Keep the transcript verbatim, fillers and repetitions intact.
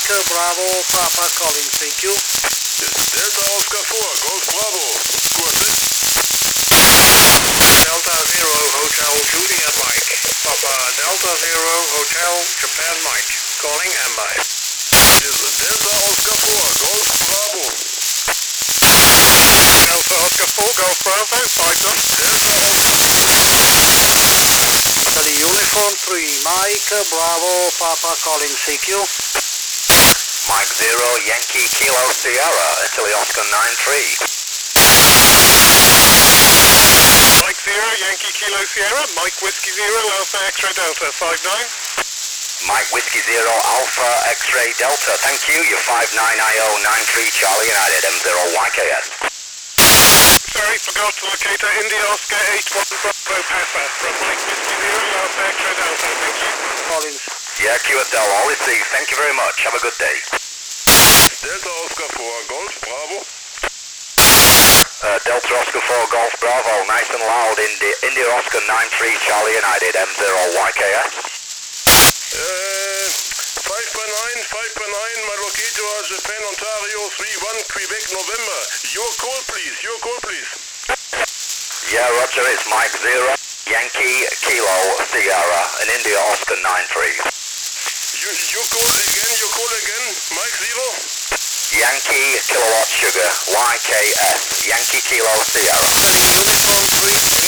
Mike Bravo Papa calling, thank you. Delta Oscar four, Golf Bravo. Delta Zero Hotel Juliet Mike. Papa Delta Zero Hotel Japan Mike. Calling Amba. Delta Oscar four, Golf Bravo. Delta Oscar four, Golf Bravo, five knots. Italy Uniform three, Mike Bravo Papa calling, thank you. Mike Zero, Yankee Kilo Sierra, Italy Oscar nine three. Mike Zero, Yankee Kilo Sierra, Mike Whiskey Zero, Alpha X-Ray Delta, five nine. Mike Whiskey Zero, Alpha X-Ray Delta, thank you, you're five nine I O nine three Charlie United M zero Y K S. Sorry, forgot to locate her. India Oscar eight one Bravo Papa from Mike Whiskey Zero, Alpha X-Ray Delta, thank you. Collins. Yeah, Q S L, all received, thank you very much, have a good day. Delta Oscar four, Golf Bravo. Uh, Delta Oscar four, Golf Bravo, nice and loud, India, India Oscar nine three Charlie United M zero Y K S. Uh, five per nine, five per nine, my locator Japan Ontario three one Quebec November. Your call please, your call please. Yeah, Roger, it's Mike Zero, Yankee Kilo Sierra, and India Oscar nine three. You, you call again, you call again, Mike Zero. Yankee Kilowatt Sugar, Y K S, Yankee Kilo Sierra. Uniform three.